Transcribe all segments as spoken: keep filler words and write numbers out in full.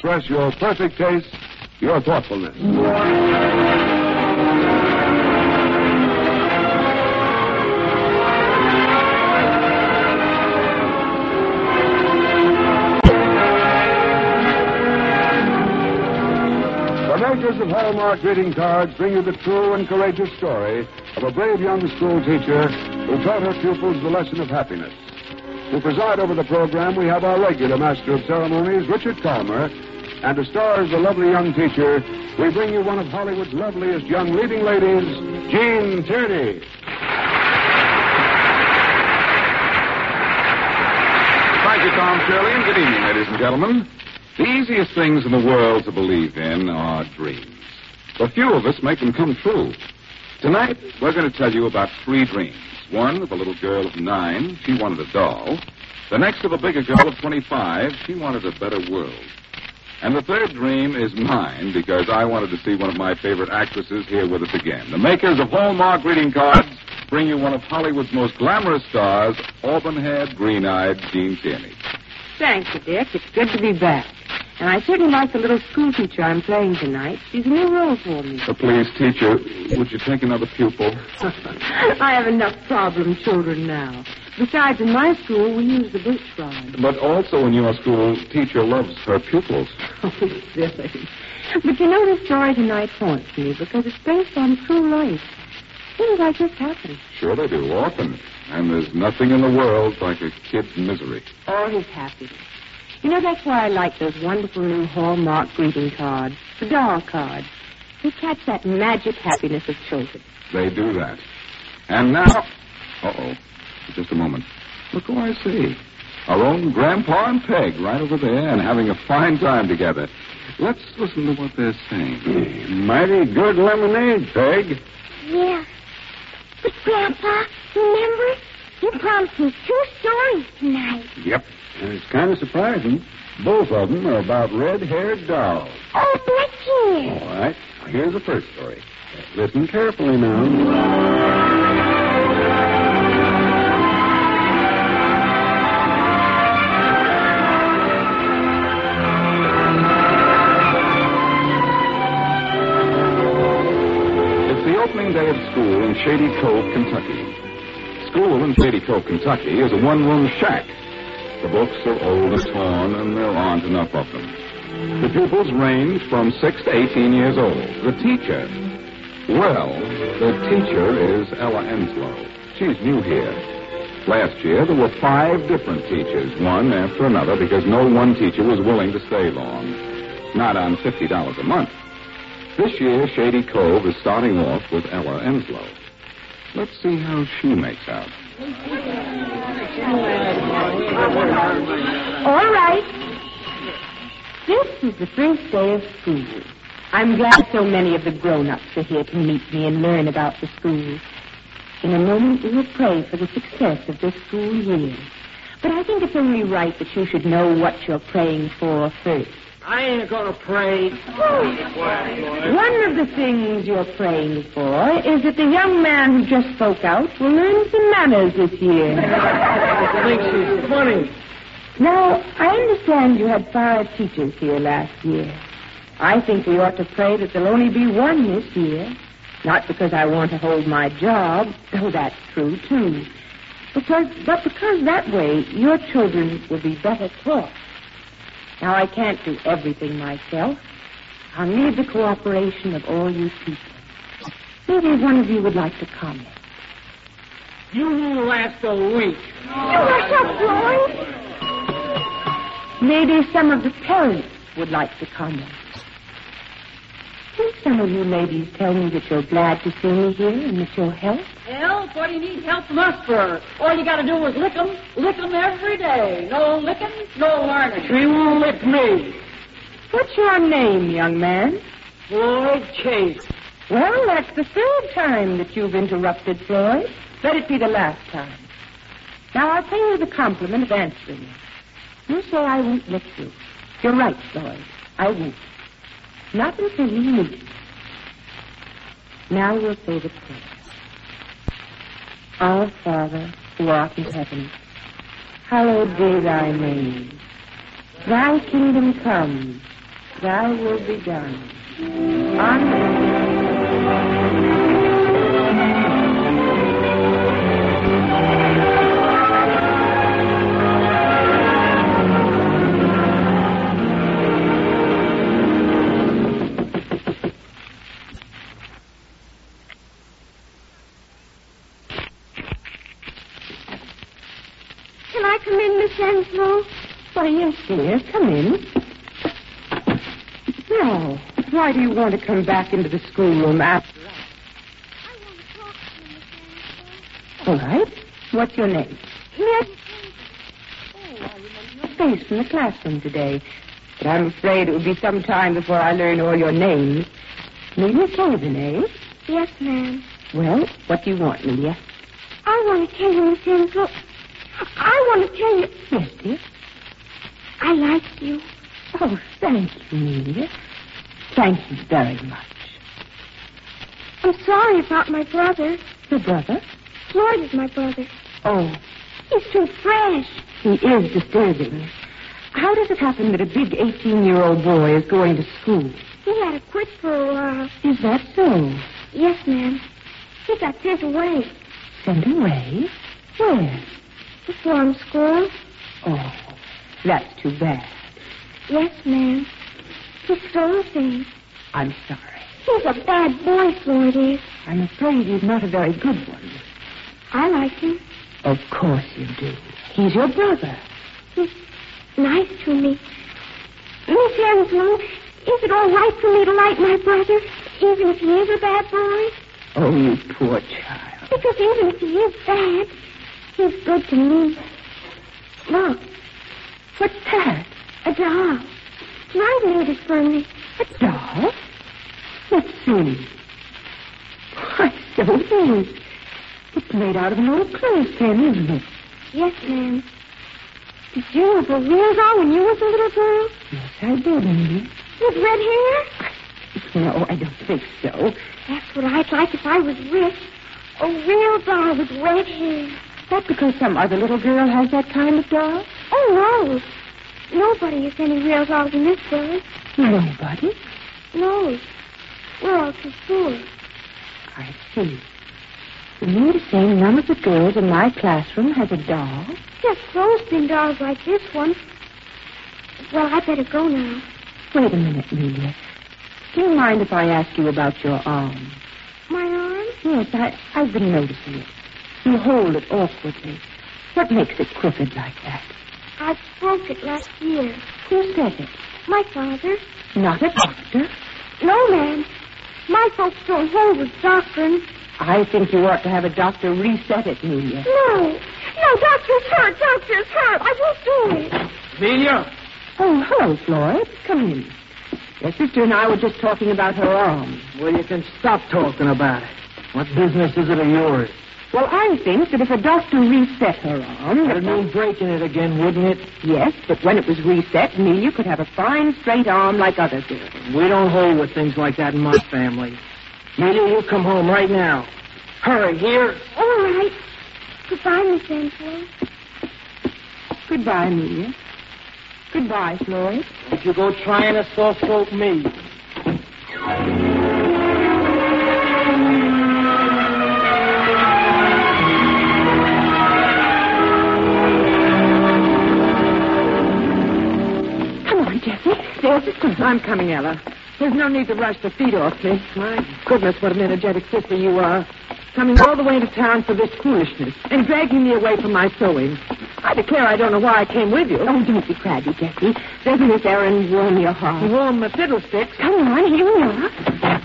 express your perfect taste, your thoughtfulness. The makers of Hallmark greeting cards bring you the true and courageous story of a brave young school teacher who taught her pupils the lesson of happiness. To preside over the program, we have our regular master of ceremonies, Richard Calmer, and to star as the lovely young teacher, we bring you one of Hollywood's loveliest young leading ladies, Jean Tierney. Thank you, Tom Shirley, and good evening, ladies and gentlemen. The easiest things in the world to believe in are dreams. But few of us make them come true. Tonight, we're going to tell you about three dreams. One of a little girl of nine. She wanted a doll. The next of a bigger girl of twenty-five. She wanted a better world. And the third dream is mine because I wanted to see one of my favorite actresses here with us again. The makers of Hallmark greeting cards bring you one of Hollywood's most glamorous stars, auburn-haired, green-eyed Jean Tierney. Thank you, Dick. It's good to be back. And I certainly like the little school teacher I'm playing tonight. She's a new role for me. Uh, please, teacher, would you take another pupil? I have enough problem children now. Besides, in my school, we use the birch rod. But also in your school, teacher loves her pupils. Oh, silly. But you know, the story tonight haunts me because it's based on true life. Things like this happen. Sure they do, often. And there's nothing in the world like a kid's misery. Or his happiness. You know, that's why I like those wonderful new Hallmark greeting cards, the doll cards. They catch that magic happiness of children. They do that. And now... Uh-oh. Just a moment. Look who I see. Our own Grandpa and Peg right over there and having a fine time together. Let's listen to what they're saying. Mighty good lemonade, Peg. Yeah. But, Grandpa, remember? You promised me two stories tonight. Yep. And it's kind of surprising. Both of them are about red-haired dolls. Oh, let's hear. All right. Here's the first story. Listen carefully now. Opening day of school in Shady Cove, Kentucky. School in Shady Cove, Kentucky is a one-room shack. The books are old and torn, and there aren't enough of them. The pupils range from six to eighteen years old. The teacher, well, the teacher is Ella Enslow. She's new here. Last year, there were five different teachers, one after another, because no one teacher was willing to stay long. Not on fifty dollars a month. This year, Shady Cove is starting off with Ella Enslow. Let's see how she makes out. All right. This is the first day of school. I'm glad so many of the grown-ups are here to meet me and learn about the school. In a moment, we will pray for the success of this school year. But I think it's only right that you should know what you're praying for first. I ain't going to pray. One of the things you're praying for is that the young man who just spoke out will learn some manners this year. I think she's funny. Now, I understand you had five teachers here last year. I think we ought to pray that there'll only be one this year. Not because I want to hold my job, though that's true, too. Because, but because that way your children will be better taught. Now, I can't do everything myself. I'll need the cooperation of all you people. Maybe one of you would like to comment. You won't last a week. You are so Floyd. Maybe some of the parents would like to comment. Will some of you ladies tell me that you're glad to see me here and that you'll help? Help? What do you need help from us for? All you got to do is lick 'em. Lick 'em every day. No licking, no learning. She won't lick me. What's your name, young man? Floyd Chase. Well, that's the third time that you've interrupted, Floyd. Let it be the last time. Now, I'll pay you the compliment of answering me. You say I won't lick you. You're right, Floyd. I won't. Not until you meet. Now we'll say the prayer. Our Father, who art in heaven, hallowed be thy name. Thy kingdom come, Thy will be done. Amen. Can I come in, Miss Henslow? Why, yes, dear. Come in. Now, why do you want to come back into the schoolroom after us? I want to talk to you, Miss Henslow. All right. What's your name? Miss Oh, I remember your face from the classroom today. But I'm afraid it will be some time before I learn all your names. Melia Sullivan, eh? Yes, ma'am. Well, what do you want, Melia? I want to tell you, Miss Henslow. I want to tell you Yes, dear. I like you. Oh, thank you, Melia. Thank you very much. I'm sorry about my brother. Your brother? Floyd is my brother. Oh, He's too fresh. he is disturbing. How does it happen that a big eighteen-year-old boy is going to school? He had to quit for a while. Is that so? Yes, ma'am. He got sent away. Sent away? Where? The farm school. Oh, that's too bad. Yes, ma'am. He stole things. I'm sorry. He's a bad boy, Floyd is. I'm afraid he's not a very good one. I like him. Of course you do. He's your brother. He's nice to me. Miss Henslow, is it all right for me to like my brother, even if he is a bad boy? Oh, you poor child. Because even if he is bad, he's good to me. Look, What's that? a doll. I made it for me. A doll? Let's see. Why, so it is. It's made out of an old clothespin, isn't it? Yes, ma'am. Did you have a real doll when you was a little girl? Yes, I did, Indy. With red hair? No, I don't think so. That's what I'd like if I was rich. A real doll with red hair. Is that because some other little girl has that kind of doll? Oh, no. Nobody has any real dolls in this village. Nobody. No. We're all too poor. I see. You mean to say none of the girls in my classroom has a doll? Just clothespin dolls like this one. Well, I better go now. Wait a minute, Melia. Do you mind if I ask you about your arm? My arm? Yes, I, I've been noticing it. You hold it awkwardly. What makes it crooked like that? I broke it last year. Who said it? My father. Not a doctor. No, ma'am. My folks don't hold with doctrine. I think you ought to have a doctor reset it, Melia. No. No, doctor's hurt. Doctor's hurt. I won't do it. Amelia! Oh, hello, Floyd. Come in. Your sister and I were just talking about her arm. Well, you can stop talking about it. What business is it of yours? Well, I think that if a doctor reset her arm... That'd mean breaking it again, wouldn't it? Yes, but when it was reset, Melia could have a fine, straight arm like other girls. We don't hold with things like that in my family. Amelia, you come home right now. Hurry, here. All right. Goodbye, Miss Henslow. Goodbye, Melia. Goodbye, Floyd. If you go trying to soft-throat me. I'm coming, Ella. There's no need to rush the feet off me. My goodness, what an energetic sister you are. Coming all the way to town for this foolishness and dragging me away from my sewing. I declare I don't know why I came with you. Oh, don't be crabby, Jessie. Doesn't this errand warm your heart? Warm my fiddlesticks. Come on, here we are.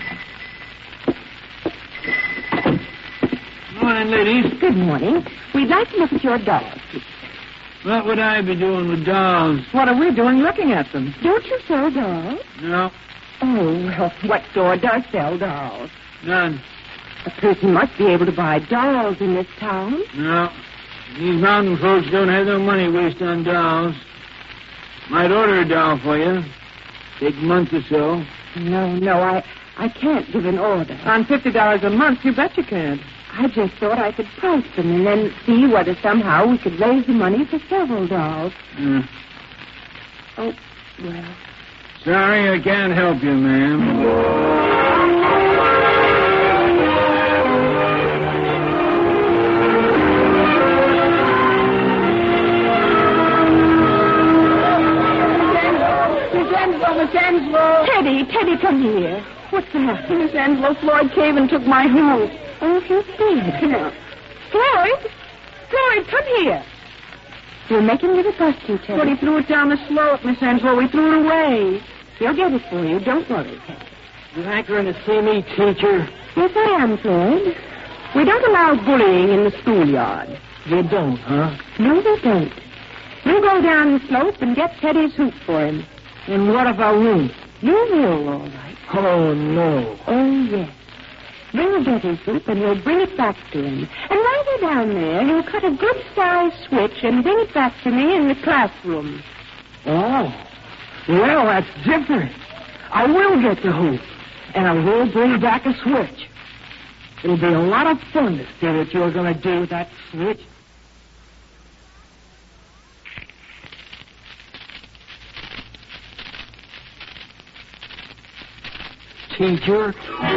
Morning, ladies. Good morning. We'd like to look at your dolls, please. What would I be doing with dolls? What are we doing looking at them? Don't you sell dolls? No, Oh, well, what store does sell dolls? none. A person must be able to buy dolls in this town. No. These mountain folks don't have no money waste on dolls. Might order a doll for you. Take a month or so. No, no, I, I can't give an order. On fifty dollars a month, you bet you can't. I just thought I could price them and then see whether somehow we could raise the money for several dolls. Mm. Oh, well, Sorry, I can't help you, ma'am. Miss Angelo. Teddy, Teddy, come here. What's the matter? Miss Angelo, Floyd came and took my house. Oh, he did? Yeah. Floyd? Floyd, come here. You're making me the fuss, you, Teddy. But he threw it down the slope, Miss Angelo. We threw it away. He'll get it for you. Don't worry, Teddy. You hankering to see me, teacher? Yes, I am, Floyd. We don't allow bullying in the schoolyard. You don't, huh? No, we don't. You go down the slope and get Teddy's hoop for him. And what if I won't? You will, all right. Oh, no. Oh, yes. You'll get his hoop and you'll bring it back to him. And while you're down there, you'll cut a good-sized switch and bring it back to me in the classroom. Oh. Well, that's different. I will get the hoop. And I will bring back a switch. It'll be a lot of fun to see what you're going to do with that switch. Teacher.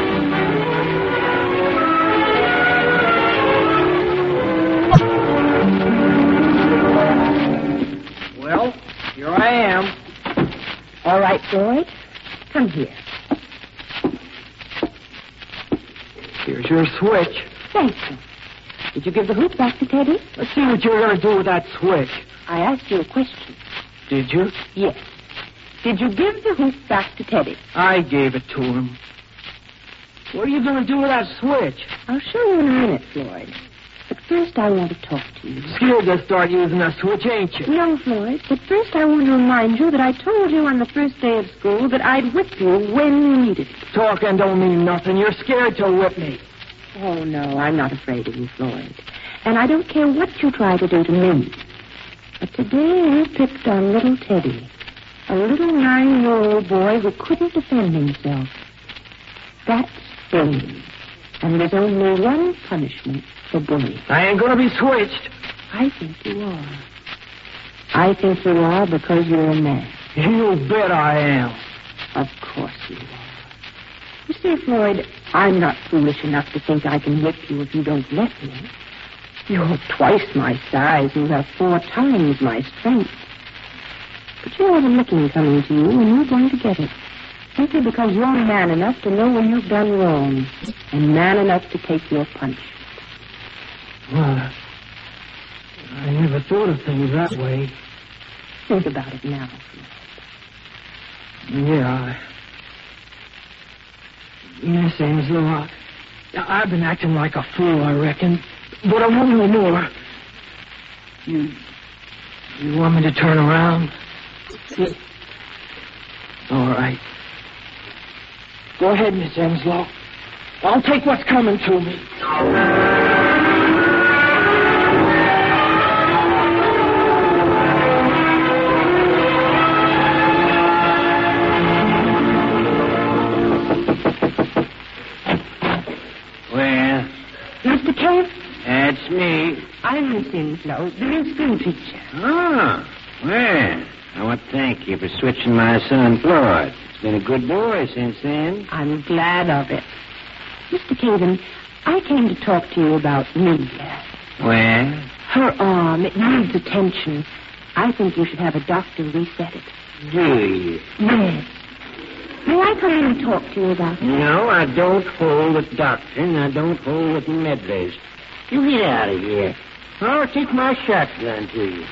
Well, here I am. All right, Floyd. Come here. Here's your switch. Thank you. Did you give the hoop back to Teddy? Let's see what you're going to do with that switch. I asked you a question. Did you? Yes. Did you give the hoop back to Teddy? I gave it to him. What are you going to do with that switch? I'll show you in a minute, Floyd. But first I want to talk to you. Scared to start using that switch, ain't you? No, Floyd. But first I want to remind you that I told you on the first day of school that I'd whip you when you needed it. Talking don't mean nothing. You're scared to whip me. Oh, no, I'm not afraid of you, Floyd. And I don't care what you try to do to me. But today you picked on little Teddy. A little nine-year-old boy who couldn't defend himself. That's bullying. And there's only one punishment for bullying. I ain't going to be switched. I think you are. I think you are because you're a man. You bet I am. Of course you are. You see, Floyd, I'm not foolish enough to think I can whip you if you don't let me. You're twice my size. You have four times my strength. But you have a licking coming to you, and you're going to get it. Simply because you're man enough to know when you've done wrong, and man enough to take your punishment. Well, I never thought of things that way. Think about it now, Floyd. Yeah, I... Miss Angelo, I... I've been acting like a fool, I reckon. But I won't no more. You... You want me to turn around? All right. Go ahead, Miss Enslow. I'll take what's coming to me. Well? Mister Kent? That's me. I'm Miss Enslow, the new school teacher. Oh, well, I want to thank you for switching my son, Floyd. He's been a good boy since then. I'm glad of it. Mister Caven, I came to talk to you about Melia. Well? Her arm, it needs attention. I think you should have a doctor reset it. Do you? Yes. May I come in and talk to you about it? No, I don't hold with doctors, and I don't hold with meddlers. You get out of here. I'll take my shotgun to you.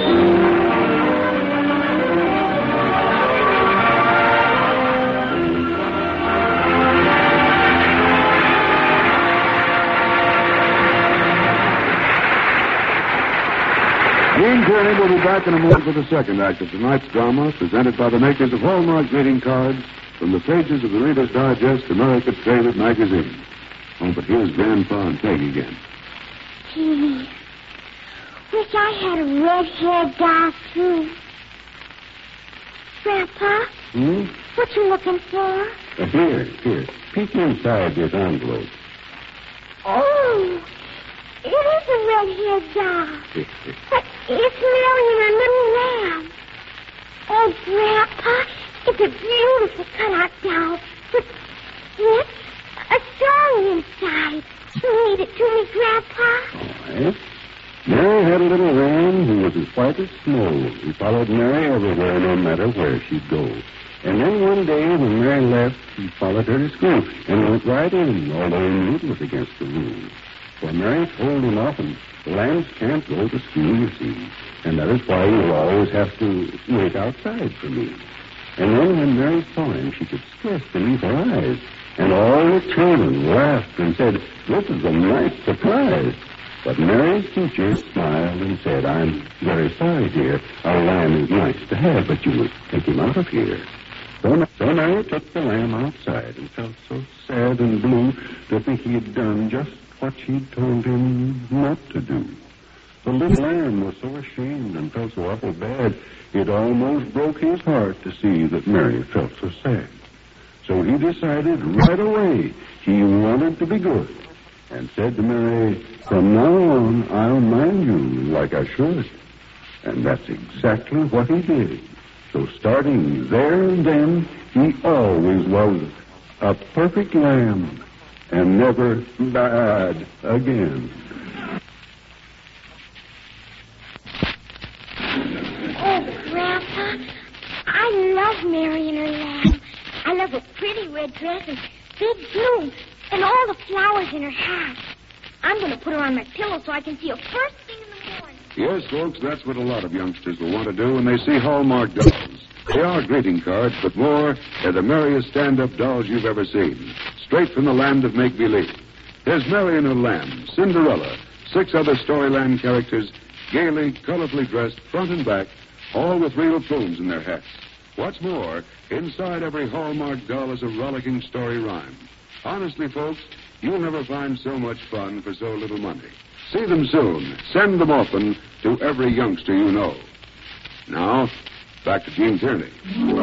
Gene Kearney will be back in a moment with the second act of tonight's drama, presented by the makers of Hallmark greeting cards from the pages of the Reader's Digest America's Favorite Magazine. Oh, but here's Grandpa and Peg again. Gee, wish I had a red-haired doll, too. Grandpa? Hmm? What you looking for? Uh, here, here. Peek inside this envelope. Oh, it is a red-haired doll. But it's Mary and her little lamb. Oh, Grandpa, It's a beautiful cutout doll. But yet, a story inside. Read it to me, Grandpa. All right. Mary had a little lamb who was as white as snow. He followed Mary everywhere, no matter where she'd go. And then one day when Mary left, he followed her to school and went right in, although he knew it was against the rules. For Mary told him often, lambs can't go to school, you see, and that is why you'll always have to wait outside for me. And then when Mary saw him, she could scarce believe her eyes. And all the children laughed and said, this is a nice surprise. But Mary's teacher smiled and said, I'm very sorry, dear. Our lamb is nice to have, but you must take him out of here. So, so Mary took the lamb outside and felt so sad and blue to think he had done just what she'd told him not to do. The little lamb was so ashamed and felt so awful bad, it almost broke his heart to see that Mary felt so sad. So he decided right away he wanted to be good and said to Mary, from now on, I'll mind you like I should. And that's exactly what he did. So starting there and then, he always was a perfect lamb and never bad again. Oh, Grandpa, I love Mary and her lamb. I love her pretty red dress and big blue and all the flowers in her hat. I'm going to put her on my pillow so I can see her first thing in the morning. Yes, folks, that's what a lot of youngsters will want to do when they see Hallmark dolls. They are greeting cards, but more, they're the merriest stand-up dolls you've ever seen. Straight from the land of make-believe. There's Mary and her lamb, Cinderella, six other Storyland characters, gaily, colorfully dressed, front and back, all with real plumes in their hats. What's more, inside every Hallmark doll is a rollicking story rhyme. Honestly, folks, you'll never find so much fun for so little money. See them soon. Send them often to every youngster you know. Now, back to Gene Tierney.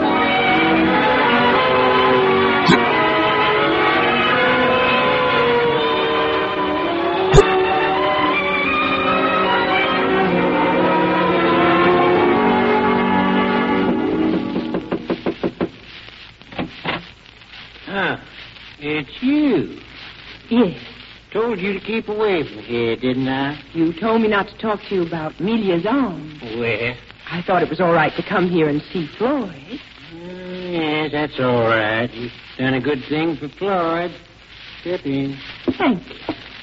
Ah, it's you. Yes. Told you to keep away from here, didn't I? You told me not to talk to you about Melia's arm. Well, I thought it was all right to come here and see Floyd. mm, yes, that's all right. You've done a good thing for Floyd. Step in. Thank you.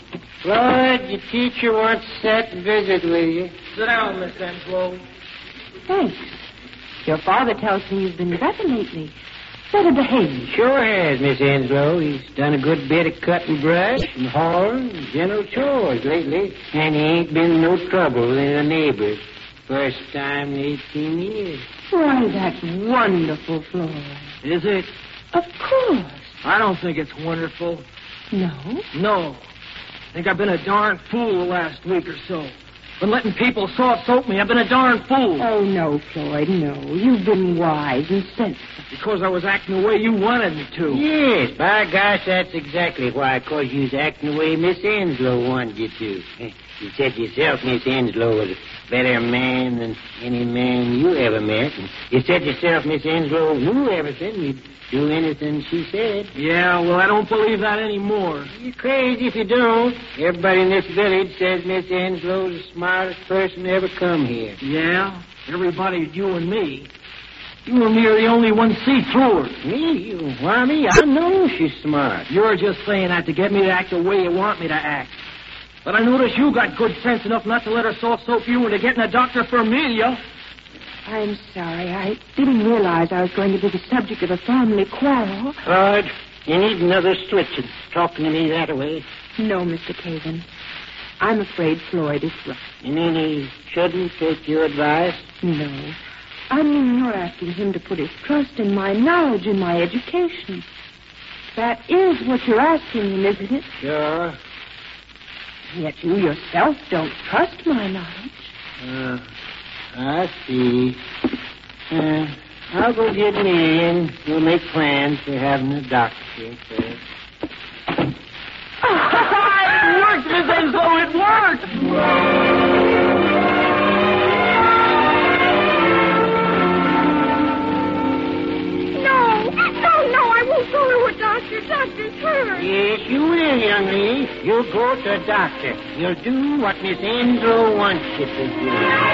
Floyd, your teacher wants to set and visit with you. Sit down, Miss Enslow. Thanks. Your father tells me you've been better lately. Better behaved. Sure has, Miss Enslow. He's done a good bit of cutting brush and hauling and general chores lately. And he ain't been no trouble with the neighbors. First time in eighteen years. Why, that's wonderful, Floyd. Is it? Of course. I don't think it's wonderful. No? No. I think I've been a darn fool the last week or so. Been letting people soft soap me. I've been a darn fool. Oh, no, Floyd, no. You've been wise and sensible. Because I was acting the way you wanted me to. Yes, by gosh, that's exactly why. Because you was acting the way Miss Enslow wanted you to. You said yourself Miss Enslow was a better man than any man you ever met. And you said yourself Miss Enslow knew everything. You'd do anything she said. Yeah, well, I don't believe that anymore. You're crazy if you don't. Everybody in this village says Miss Enslow's the smartest person ever come here. Yeah? Everybody but you and me. You and me are the only ones see through her. Me? Why me? I know she's smart. You're just saying that to get me to act the way you want me to act. But I notice you got good sense enough not to let her soft soap you into getting a doctor for Amelia. I'm sorry. I didn't realize I was going to be the subject of a family quarrel. Floyd, you need another switch and talking to me that way. No, Mister Caven. I'm afraid Floyd is right. You mean he shouldn't take your advice? No. I mean you're asking him to put his trust in my knowledge and my education. That is what you're asking him, isn't it? Sure. Yet you yourself don't trust my knowledge. Uh, I see. Uh, I'll go get me and we'll make plans for having a doctor here first. It worked, Miss Enslow, it worked! doctor's hurt. Yes, you will, young lady. You'll go to the doctor. You'll do what Miss Angelo wants you to do.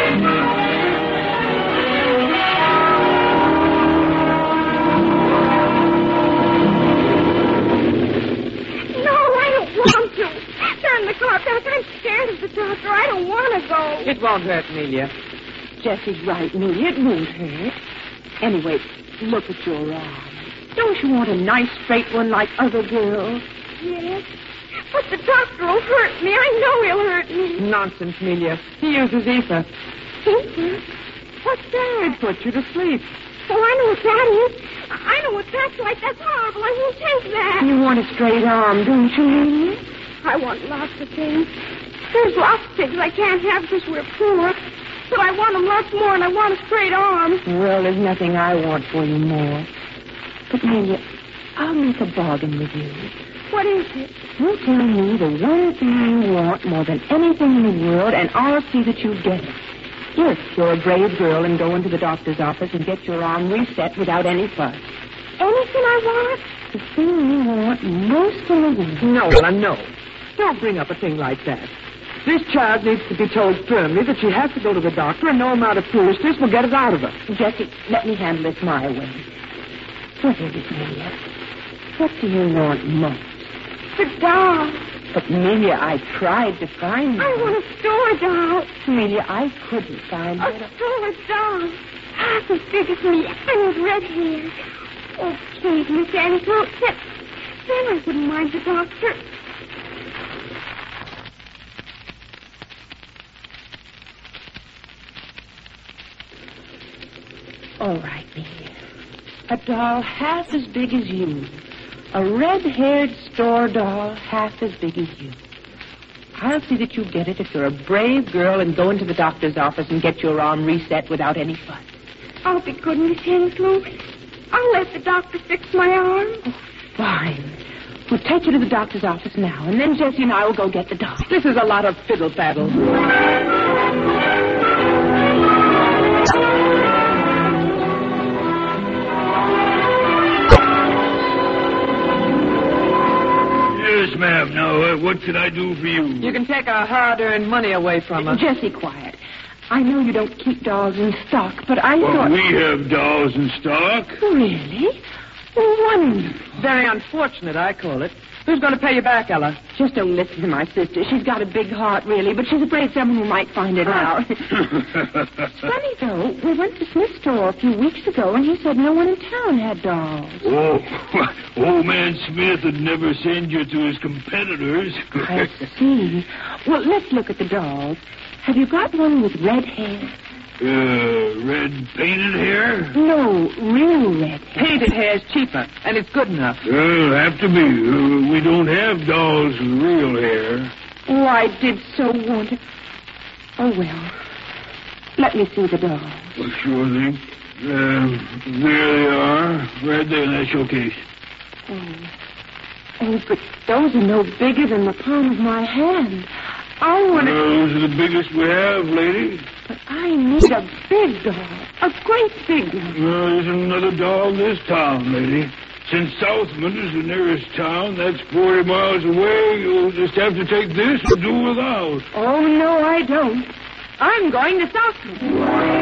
No, I don't want to. Turn the car back. I'm scared of the doctor. I don't want to go. It won't hurt, Amelia. Jessie's right, Amelia. It won't hurt. Anyway, look at your arm. Don't you want a nice straight one like other girls? Yes. But the doctor will hurt me. I know he'll hurt me. Nonsense, Amelia. He uses ether. Ether? What's that? It puts you to sleep. Oh, I know what that is. I know what that's like. That's horrible. I won't take that. You want a straight arm, don't you, Amelia? I want lots of things. There's lots of things I can't have because we're poor. But I want them lots more, and I want a straight arm. Well, there's nothing I want for you more. But, Amelia, I'll make a bargain with you. What is it? You tell me the one thing you want more than anything in the world, and I'll see that you get it. Yes, you're a brave girl and go into the doctor's office and get your arm reset without any fuss. Anything I want? The thing you want most in the world. No, Ella, no. Don't bring up a thing like that. This child needs to be told firmly that she has to go to the doctor, and no amount of foolishness will get it out of her. Jessie, let me handle this my way. What is it, Amelia? What do you want most? The doll. But, Amelia, I tried to find it. I want a store doll. Amelia, I couldn't find A it. store doll. Half as big as me and with red hair. Oh, please, Miss Angelo. Then, then I wouldn't mind the doctor. All right, Amelia. A doll half as big as you. A red-haired store doll half as big as you. I'll see that you get it if you're a brave girl and go into the doctor's office and get your arm reset without any fuss. I'll be good, Miss Angelo. I'll let the doctor fix my arm. Oh, fine. We'll take you to the doctor's office now, and then Jessie and I will go get the doll. This is a lot of fiddle-faddle. Yes, ma'am. Now, uh, what can I do for you? You can take our hard-earned money away from us. Jessie, quiet. I know you don't keep dolls in stock, but I Well, thought... we have dolls in stock. Really? Wonderful. Very unfortunate, I call it. Who's going to pay you back, Ella? Just don't listen to my sister. She's got a big heart, really, but she's afraid someone who might find it out. It's funny, though. We went to Smith's store a few weeks ago, and he said no one in town had dolls. Oh, old man Smith would never send you to his competitors. I see. Well, let's look at the dolls. Have you got one with red hair? Uh, red painted hair? No, real red hair. Painted hair's cheaper, and it's good enough. Well, have to be. Uh, we don't have dolls with real hair. Oh, I did so want it. Oh, well. Let me see the dolls. Well, sure thing. Uh, there they are. Right there in that showcase. Oh. Oh, but those are no bigger than the palm of my hand. I want to... Uh, those are the biggest we have, lady. But I need a big doll. A great big one. Well, there's another doll in this town, lady. Since Southmond is the nearest town, that's forty miles away. You'll just have to take this and do without. Oh, no, I don't. I'm going to Southmond.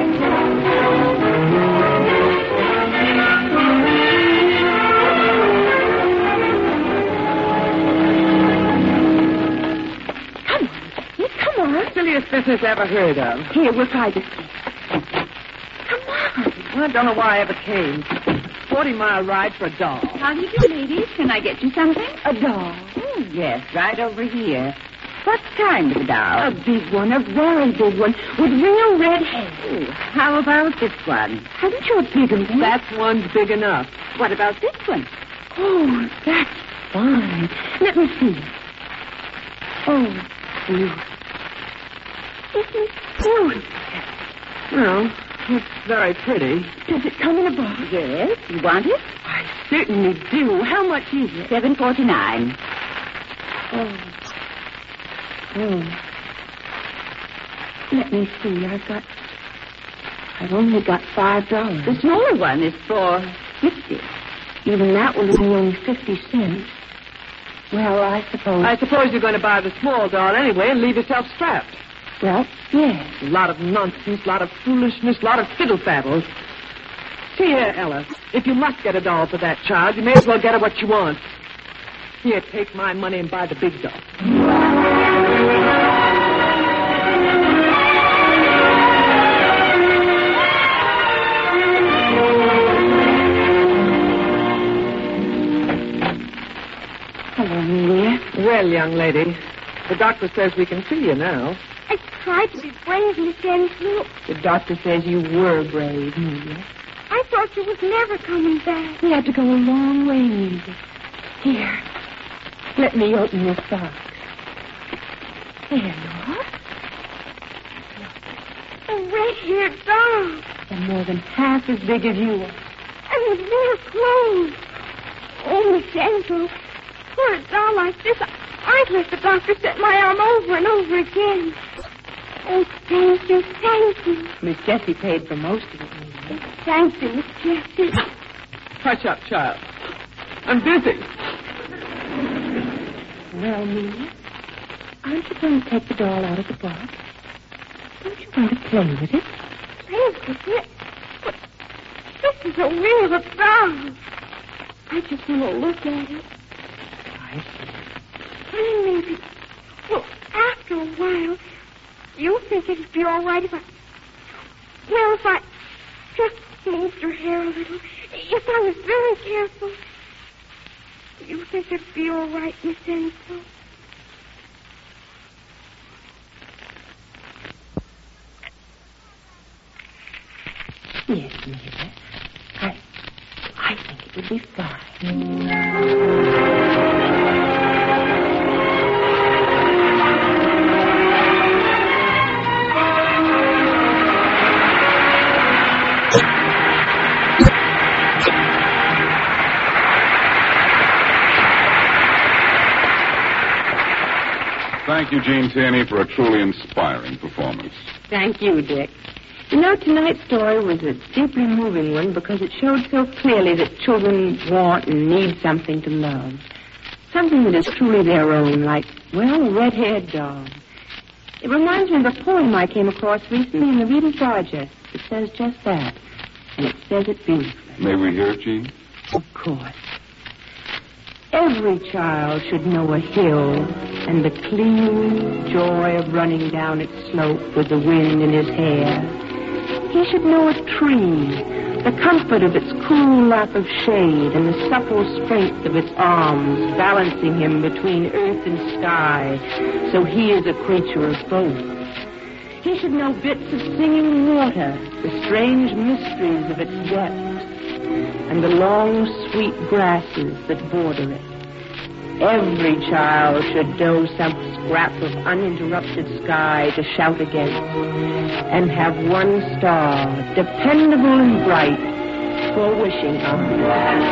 Silliest business ever heard of. Here, we'll try this. Come on. Well, I don't know why I ever came. Forty-mile ride for a doll. How do you do, ladies? Can I get you something? A doll. Oh, yes, right over here. What kind of a doll? A big one, a very big one, with real red hair. Oh, how about this one? Haven't you a bigger one? That one's big enough. What about this one? Oh, that's fine. Let me see. Oh, beautiful. Isn't good. Well, it's very pretty. Does it come in a box? Yes, you want it? I certainly do. How much is it? Seven forty-nine. Oh. Oh. Let me see. I've got... I've only got five dollars. The smaller one is for fifty. Even that one is only fifty cents. Well, I suppose... I suppose you're going to buy the small doll anyway and leave yourself strapped. Well, yes. A lot of nonsense, a lot of foolishness, a lot of fiddle-faddle. See here, Ella, if you must get a doll for that child, you may as well get her what you want. Here, take my money and buy the big doll. Hello, Amelia. Well, young lady, the doctor says we can see you now. I tried to be brave, Miss Enfield. The doctor says you were brave, Amelia. I thought you was never coming back. We had to go a long way, Amelia. Here, let me open your socks. There you are. A red-haired doll. And more than half as big as you are. And with more clothes. Oh, Miss Enfield, for a doll like this, I'd let the doctor set my arm over and over again. Oh, thank you, thank you. Miss Jessie paid for most of it, Amelia. Thank you, Miss Jessie. Hush up, child. I'm busy. Well, Amelia, aren't you going to take the doll out of the box? Don't you want to play with it? Play with it? But this is a real doll. I just want to look at it. I see. And maybe, well, after a while, you think it'd be all right if I, well, if I just moved her hair a little, if I was very careful. You think it'd be all right, Miss Enfield? Yes, Amelia. I, I think it would be fine. Thank you, Gene Tierney, for a truly inspiring performance. Thank you, Dick. You know, tonight's story was a deeply moving one because it showed so clearly that children want and need something to love. Something that is truly their own, like, well, a red-haired doll. It reminds me of a poem I came across recently in the Reader's Digest. It says just that, and it says it beautifully. May we hear it, Gene? Of course. Every child should know a hill and the clean joy of running down its slope with the wind in his hair. He should know a tree, the comfort of its cool lap of shade and the supple strength of its arms balancing him between earth and sky, so he is a creature of both. He should know bits of singing water, the strange mysteries of its depths, and the long, sweet grasses that border it. Every child should know some scrap of uninterrupted sky to shout against, and have one star, dependable and bright, for wishing on.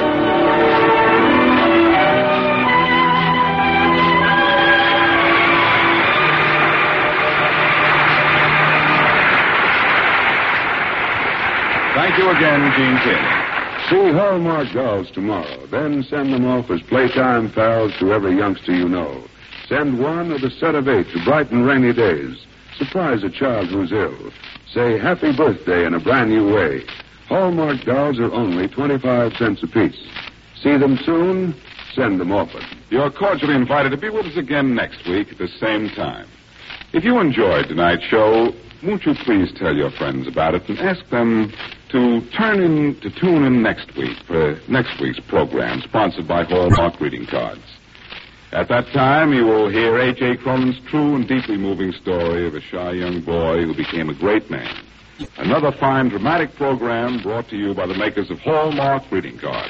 Thank you again, Gene Tierney. See Hallmark dolls tomorrow. Then send them off as playtime pals to every youngster you know. Send one of a set of eight to brighten rainy days. Surprise a child who's ill. Say happy birthday in a brand new way. Hallmark dolls are only twenty-five cents apiece. See them soon, send them often. You're cordially invited to be with us again next week at the same time. If you enjoyed tonight's show, won't you please tell your friends about it and ask them to turn in, to tune in next week for next week's program, sponsored by Hallmark Greeting Cards. At that time, you will hear A J. Cronin's true and deeply moving story of a shy young boy who became a great man. Another fine, dramatic program brought to you by the makers of Hallmark Greeting Cards.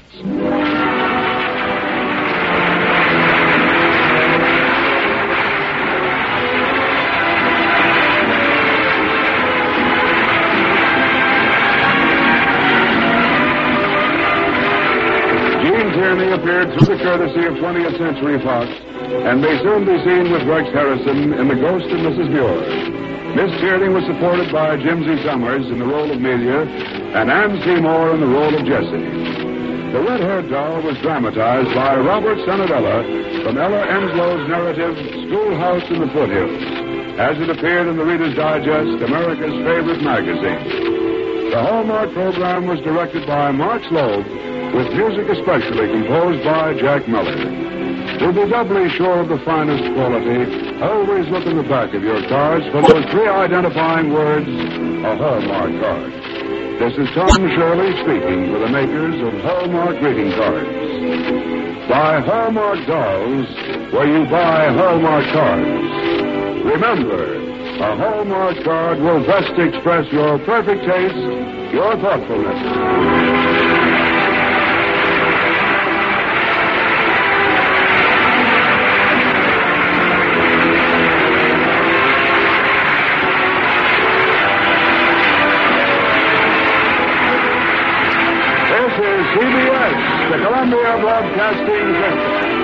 Tierney appeared through the courtesy of twentieth Century Fox and may soon be seen with Rex Harrison in The Ghost of Missus Muir. Miss Tierney was supported by Jimsy Summers in the role of Melia and Ann Seymour in the role of Jessie. The Red-Haired Doll was dramatized by Robert Sanadella from Ella Enslow's narrative Schoolhouse in the Foothills, as it appeared in the Reader's Digest, America's favorite magazine. The Hallmark program was directed by Mark Slobe, with music especially composed by Jack Miller. To be doubly sure of the finest quality, always look in the back of your cards for those three identifying words, a Hallmark card. This is Tom Shirley speaking for the makers of Hallmark greeting cards. Buy Hallmark dolls where you buy Hallmark cards. Remember, a Hallmark card will best express your perfect taste, your thoughtfulness. C B S, the Columbia Broadcasting System.